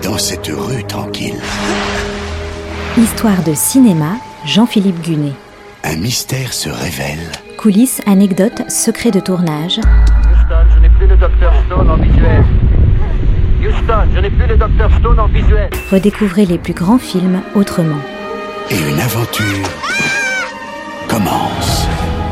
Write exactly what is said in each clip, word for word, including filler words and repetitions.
dans cette rue tranquille. Histoire de cinéma, Jean-Philippe Gunet. Un mystère se révèle. Coulisses, anecdotes, secrets de tournage. Houston, je n'ai plus le docteur Stone en visuel. Houston, je n'ai plus le docteur Stone en visuel. Redécouvrez les plus grands films autrement. Et une aventure commence.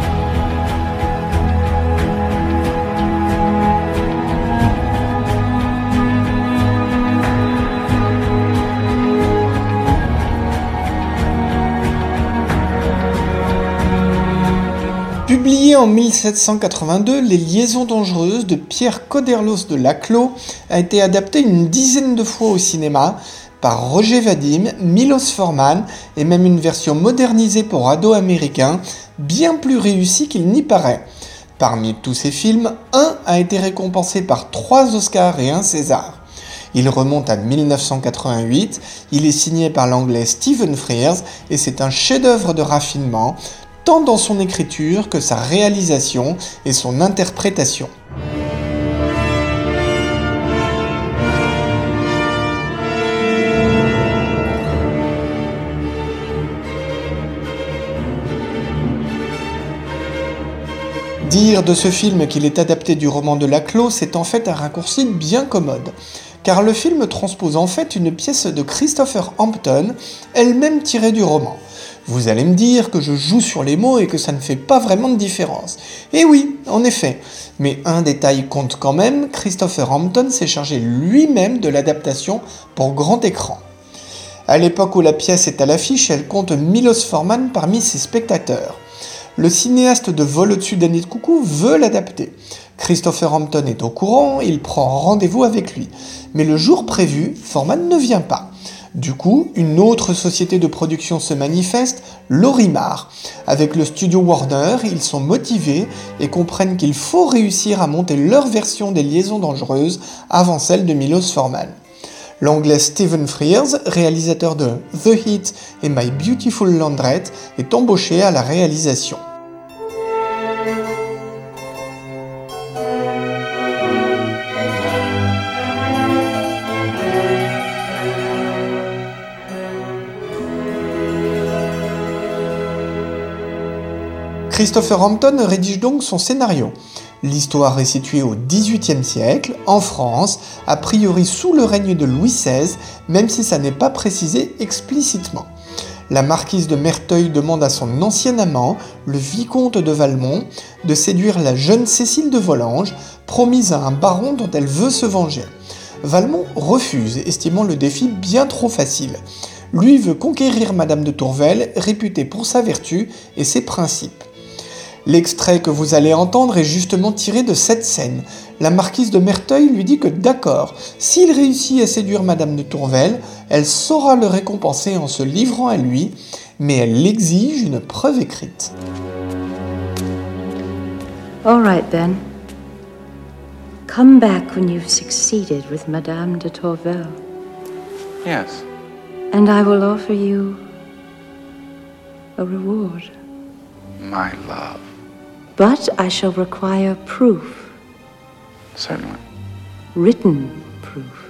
Publié en mille sept cent quatre-vingt-deux, Les Liaisons dangereuses de Pierre Coderlos de Laclos a été adapté une dizaine de fois au cinéma par Roger Vadim, Milos Forman et même une version modernisée pour ados américains, bien plus réussie qu'il n'y paraît. Parmi tous ces films, un a été récompensé par trois Oscars et un César. Il remonte à mille neuf cent quatre-vingt-huit, il est signé par l'anglais Stephen Frears et c'est un chef-d'œuvre de raffinement, tant dans son écriture que sa réalisation et son interprétation. Dire de ce film qu'il est adapté du roman de Laclos, c'est en fait un raccourci bien commode, car le film transpose en fait une pièce de Christopher Hampton, elle-même tirée du roman. Vous allez me dire que je joue sur les mots et que ça ne fait pas vraiment de différence. Et oui, en effet. Mais un détail compte quand même, Christopher Hampton s'est chargé lui-même de l'adaptation pour grand écran. À l'époque où la pièce est à l'affiche, elle compte Milos Forman parmi ses spectateurs. Le cinéaste de Vol au-dessus d'un nid de coucou veut l'adapter. Christopher Hampton est au courant, il prend rendez-vous avec lui. Mais le jour prévu, Forman ne vient pas. Du coup, une autre société de production se manifeste, Lorimar. Avec le studio Warner, ils sont motivés et comprennent qu'il faut réussir à monter leur version des Liaisons dangereuses avant celle de Milos Forman. L'anglais Stephen Frears, réalisateur de The Heat et My Beautiful Laundrette, est embauché à la réalisation. Christopher Hampton rédige donc son scénario. L'histoire est située au dix-huitième siècle, en France, a priori sous le règne de Louis seize, même si ça n'est pas précisé explicitement. La marquise de Merteuil demande à son ancien amant, le vicomte de Valmont, de séduire la jeune Cécile de Volanges, promise à un baron dont elle veut se venger. Valmont refuse, estimant le défi bien trop facile. Lui veut conquérir Madame de Tourvel, réputée pour sa vertu et ses principes. L'extrait que vous allez entendre est justement tiré de cette scène. La marquise de Merteuil lui dit que d'accord, s'il réussit à séduire Madame de Tourvel, elle saura le récompenser en se livrant à lui, mais elle exige une preuve écrite. All right then. Come back when you've succeeded with Madame de Tourvel. Yes. And I will offer you a reward. My love. But I shall require proof. Certainly. Written proof.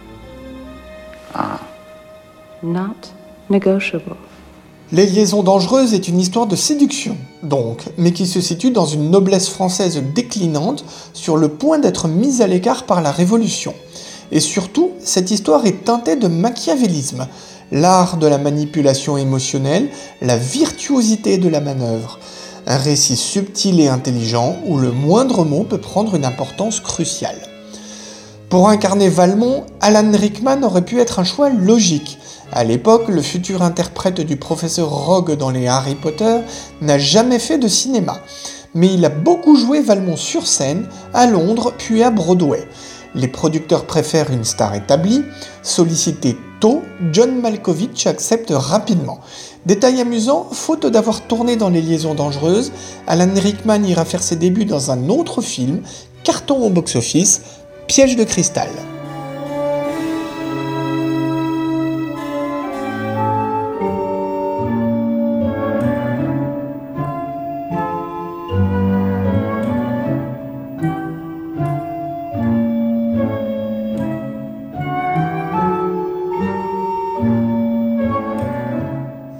Ah. Not negotiable. Les Liaisons dangereuses est une histoire de séduction, donc, mais qui se situe dans une noblesse française déclinante, sur le point d'être mise à l'écart par la Révolution. Et surtout, cette histoire est teintée de machiavélisme, l'art de la manipulation émotionnelle, la virtuosité de la manœuvre. Un récit subtil et intelligent où le moindre mot peut prendre une importance cruciale. Pour incarner Valmont, Alan Rickman aurait pu être un choix logique. À l'époque, le futur interprète du professeur Rogue dans les Harry Potter n'a jamais fait de cinéma. Mais il a beaucoup joué Valmont sur scène, à Londres puis à Broadway. Les producteurs préfèrent une star établie. Sollicité tôt, John Malkovich accepte rapidement. Détail amusant, faute d'avoir tourné dans Les Liaisons dangereuses, Alan Rickman ira faire ses débuts dans un autre film, carton au box-office, Piège de cristal.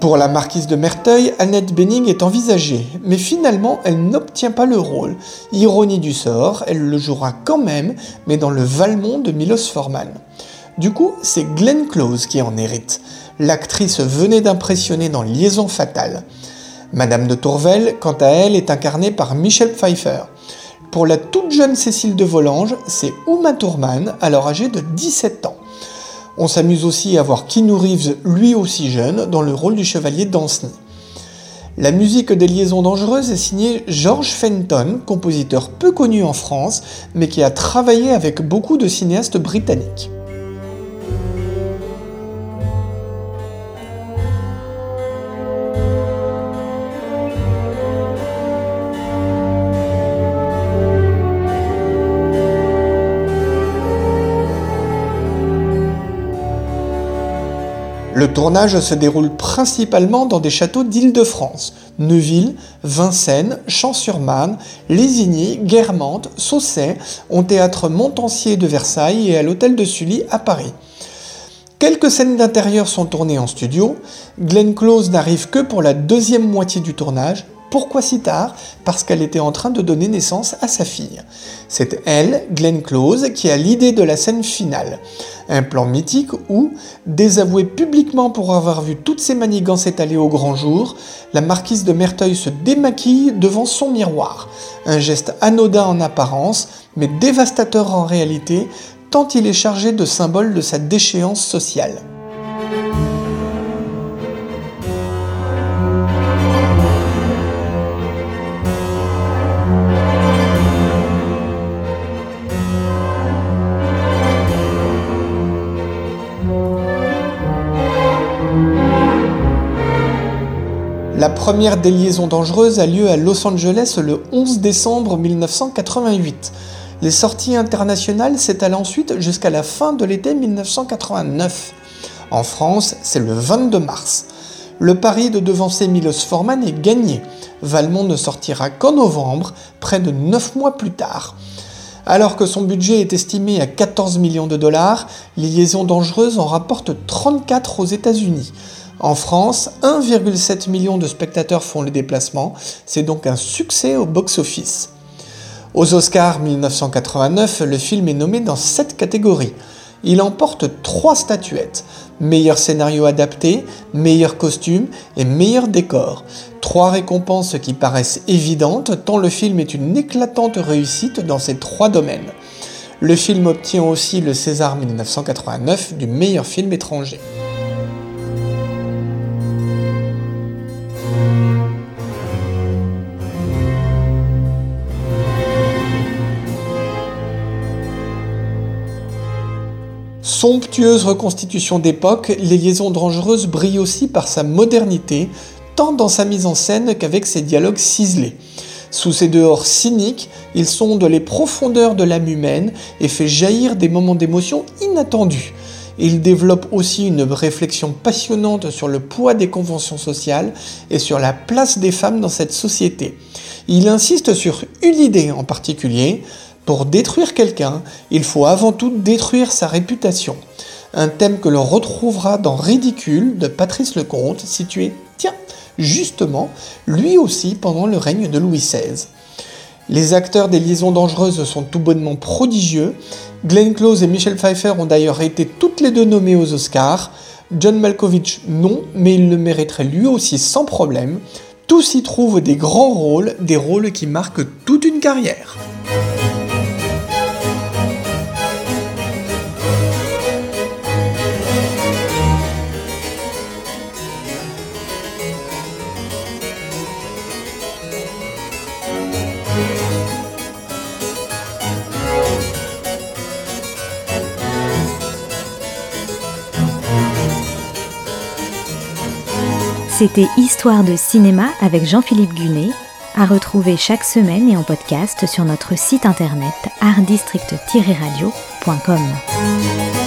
Pour la marquise de Merteuil, Annette Bening est envisagée, mais finalement elle n'obtient pas le rôle. Ironie du sort, elle le jouera quand même, mais dans le Valmont de Milos Forman. Du coup, c'est Glenn Close qui en hérite. L'actrice venait d'impressionner dans Liaison fatale. Madame de Tourvel, quant à elle, est incarnée par Michelle Pfeiffer. Pour la toute jeune Cécile de Volanges, c'est Uma Thurman, alors âgée de dix-sept ans. On s'amuse aussi à voir Keanu Reeves, lui aussi jeune, dans le rôle du chevalier Danceny. La musique des Liaisons dangereuses est signée George Fenton, compositeur peu connu en France, mais qui a travaillé avec beaucoup de cinéastes britanniques. Le tournage se déroule principalement dans des châteaux d'Île-de-France, Neuville, Vincennes, Champs-sur-Marne, Lésigny, Guermantes, Saussay, au théâtre Montansier de Versailles et à l'hôtel de Sully à Paris. Quelques scènes d'intérieur sont tournées en studio. Glenn Close n'arrive que pour la deuxième moitié du tournage. Pourquoi si tard ? Parce qu'elle était en train de donner naissance à sa fille. C'est elle, Glenn Close, qui a l'idée de la scène finale. Un plan mythique où, désavouée publiquement pour avoir vu toutes ses manigances étalées au grand jour, la marquise de Merteuil se démaquille devant son miroir. Un geste anodin en apparence, mais dévastateur en réalité, tant il est chargé de symboles de sa déchéance sociale. La première des Liaisons dangereuses a lieu à Los Angeles le onze décembre mille neuf cent quatre-vingt-huit. Les sorties internationales s'étalent ensuite jusqu'à la fin de l'été mille neuf cent quatre-vingt-neuf. En France, c'est le vingt-deux mars. Le pari de devancer Milos Forman est gagné. Valmont ne sortira qu'en novembre, près de neuf mois plus tard. Alors que son budget est estimé à quatorze millions de dollars, Les Liaisons dangereuses en rapportent trente-quatre aux États-Unis. En France, un virgule sept million de spectateurs font le déplacement, c'est donc un succès au box-office. Aux Oscars mille neuf cent quatre-vingt-neuf, le film est nommé dans sept catégories. Il emporte trois statuettes, meilleur scénario adapté, meilleur costume et meilleur décor. Trois récompenses qui paraissent évidentes tant le film est une éclatante réussite dans ces trois domaines. Le film obtient aussi le César mille neuf cent quatre-vingt-neuf du meilleur film étranger. Somptueuse reconstitution d'époque, Les Liaisons dangereuses brille aussi par sa modernité, tant dans sa mise en scène qu'avec ses dialogues ciselés. Sous ses dehors cyniques, il sonde les profondeurs de l'âme humaine et fait jaillir des moments d'émotion inattendus. Il développe aussi une réflexion passionnante sur le poids des conventions sociales et sur la place des femmes dans cette société. Il insiste sur une idée en particulier. Pour détruire quelqu'un, il faut avant tout détruire sa réputation. Un thème que l'on retrouvera dans Ridicule de Patrice Lecomte, situé, tiens, justement, lui aussi pendant le règne de Louis seize. Les acteurs des Liaisons dangereuses sont tout bonnement prodigieux. Glenn Close et Michelle Pfeiffer ont d'ailleurs été toutes les deux nommées aux Oscars. John Malkovich, non, mais il le mériterait lui aussi sans problème. Tous y trouvent des grands rôles, des rôles qui marquent toute une carrière. C'était Histoire de cinéma avec Jean-Philippe Gunet, à retrouver chaque semaine et en podcast sur notre site internet art district tiret radio point com.